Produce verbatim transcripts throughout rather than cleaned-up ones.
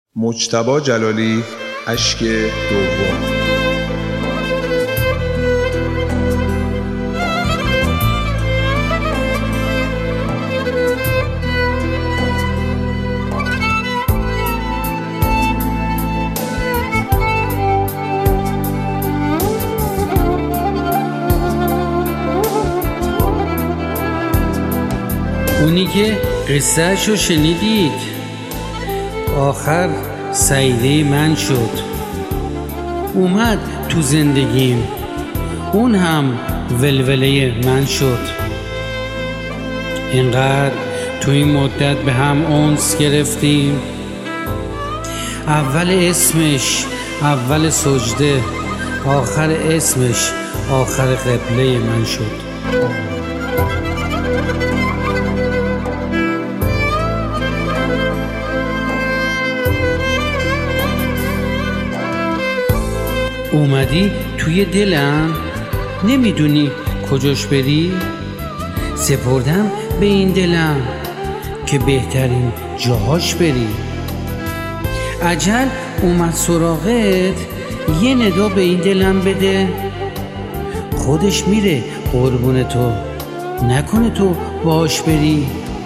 مجتبی جلالی، اشک دوم. اونی که قصه‌شو شنیدید آخر سعیده من شد، اومد تو زندگیم، اون هم ولوله من شد. اینقدر تو این مدت به هم انس گرفتیم، اول اسمش اول سجده، آخر اسمش آخر قبله من شد. اومدی توی دلم، نمیدونی کجاش بری، سپردم به این دلم که بهترین جاهاش بری. اجل اومد سراغت، یه ندا به این دلم بده، خودش میره قربون تو، نکنه تو باش بری.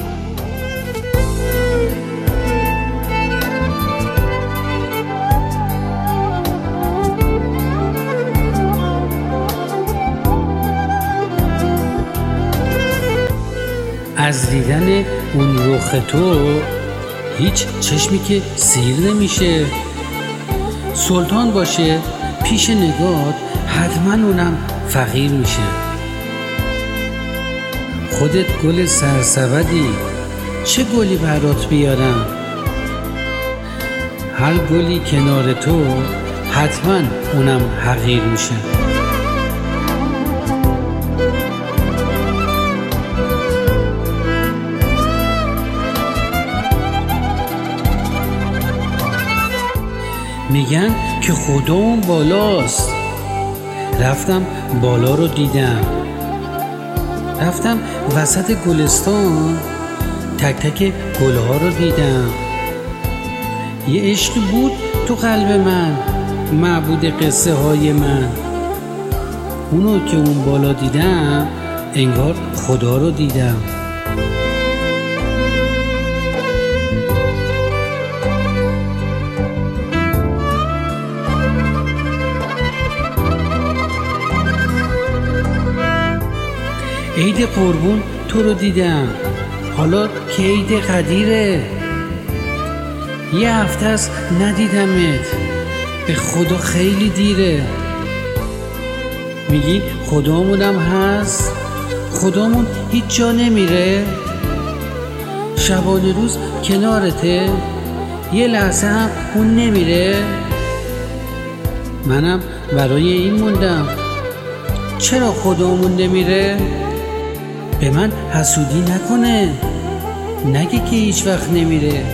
از دیدن اون رخ تو هیچ چشمی که سیر نمیشه، سلطان باشه پیش نگات حتما اونم فقیر میشه. خودت گل سرسبدی، چه گلی برات بیارم، هر گلی کنار تو حتما اونم حقیر میشه. میگن که خدا اون بالاست، رفتم بالا رو دیدم، رفتم وسط گلستان تک تک گلها رو دیدم. یه عشق بود تو قلب من، معبود قصه های من، اونو که اون بالا دیدم انگار خدا رو دیدم. عید قربون تو رو دیدم، حالا که عید قدیره، یه هفته است ندیدمت، به خدا خیلی دیره. میگی خدامونم هست، خدامون هیچ جا نمیره، شبانه روز کنارته، یه لحظه هم اون نمیره. منم برای این موندم، چرا خدامون نمیره؟ به من حسودی نکنه، نگه که هیچ وقت نمیره.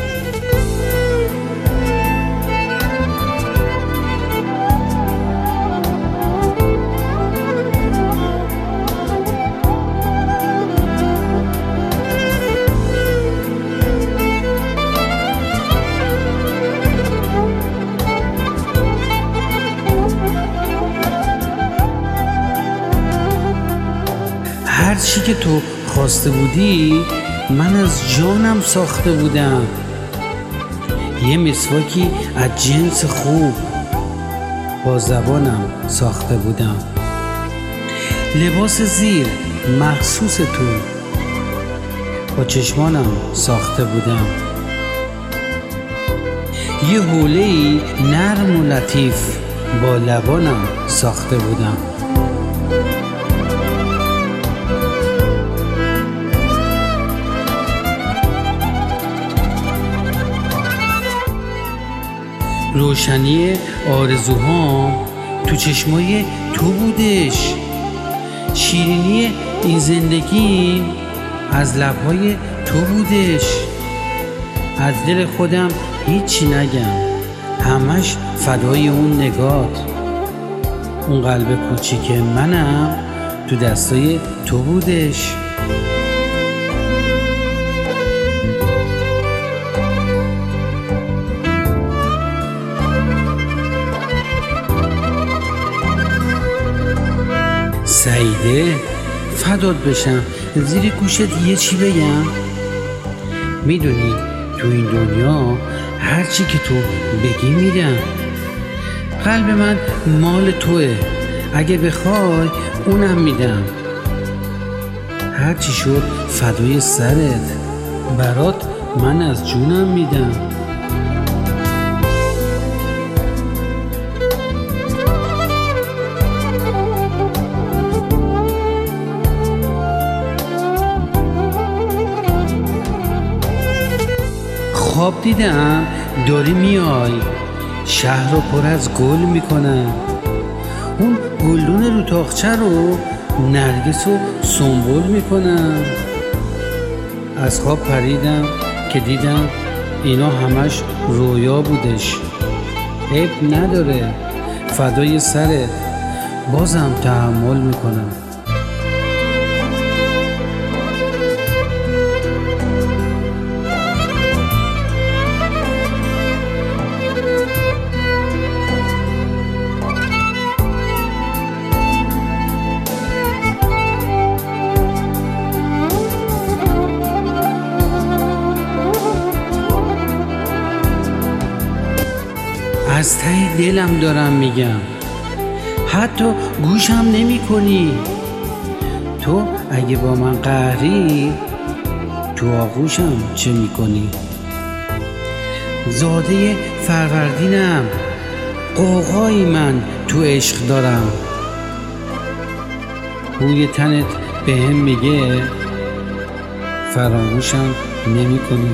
هر چی که تو خواسته بودی من از جانم ساخته بودم، یه مسواکی از جنس خوب با زبانم ساخته بودم، لباس زیر مخصوص تو با چشمانم ساخته بودم، یه حوله‌ای نرم و لطیف با لبانم ساخته بودم. روشنی آرزوهام تو چشمای تو بودش، شیرینی این زندگی از لبهای تو بودش. از دل خودم هیچی نگم، همش فدای اون نگات، اون قلب کوچیک منم تو دستای تو بودش. قصه فدات بشم، زیر گوشت یه چی بگم؟ میدونی تو این دنیا هرچی که تو بگی میدم. قلب من مال توه، اگه بخوای اونم میدم. هرچی شد فدای سرت، برات من از جونم میدم. خواب دیدم داری میای، شهر رو پر از گل میکنم. اون گلدون رو تاقچه رو نرگس و سنبول میکنم. از خواب پریدم که دیدم اینا همش رویا بودش. عیب نداره، فدای سرت، بازم تحمل میکنم. از ته دلم دارم میگم، حتی گوشم نمی کنی. تو اگه با من قهری، تو آغوشم چه می کنی؟ زاده فروردینم، قوقای من تو عشق دارم. بوی تنت بهم میگه فراموشم نمی کنی.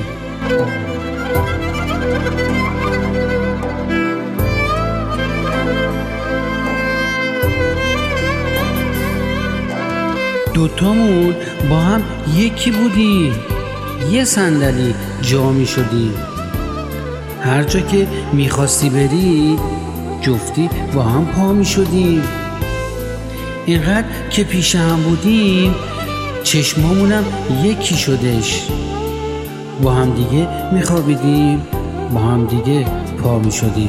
دوتامون با هم یکی بودیم، یه صندلی جا می شدیم. هر جا که میخواستی بری جفتی با هم پا می شدیم. اینقدر که پیش هم بودیم چشمامونم یکی شدش. با هم دیگه میخوابیدیم، با هم دیگه پا می شدیم.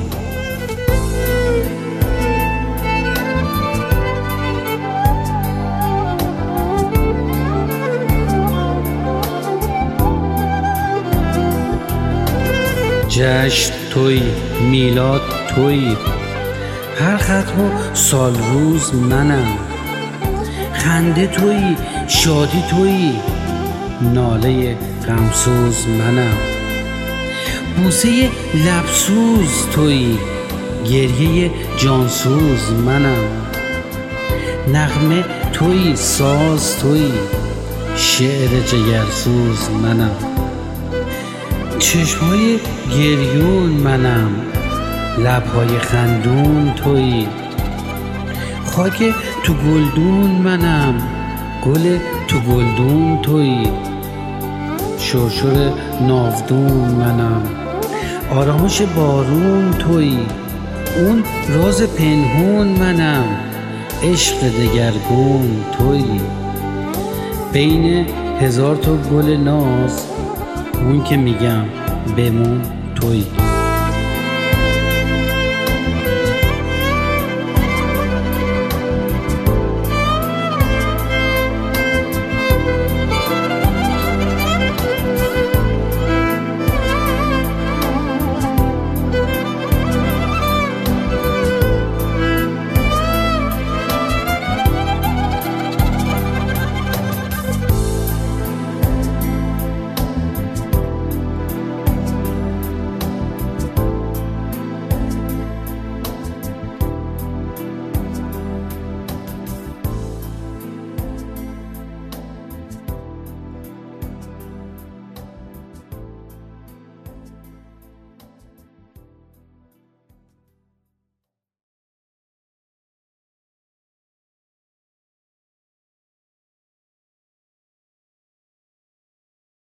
جشن توی، میلاد توی، هر ختم و سال روز منم. خنده توی، شادی توی، ناله غمسوز منم. بوسه لبسوز توی، گریه جانسوز منم. نغمه توی، ساز توی، شعر جگرسوز منم. چشمای گریون منم، لبهای خندون توی. خاک تو گلدون منم، گل تو گلدون توی. شرشر ناودون منم، آرامش بارون توی. اون راز پنهون منم، عشق دگرگون توی. بین هزار تا گل ناز، اون که میگم بمون توی.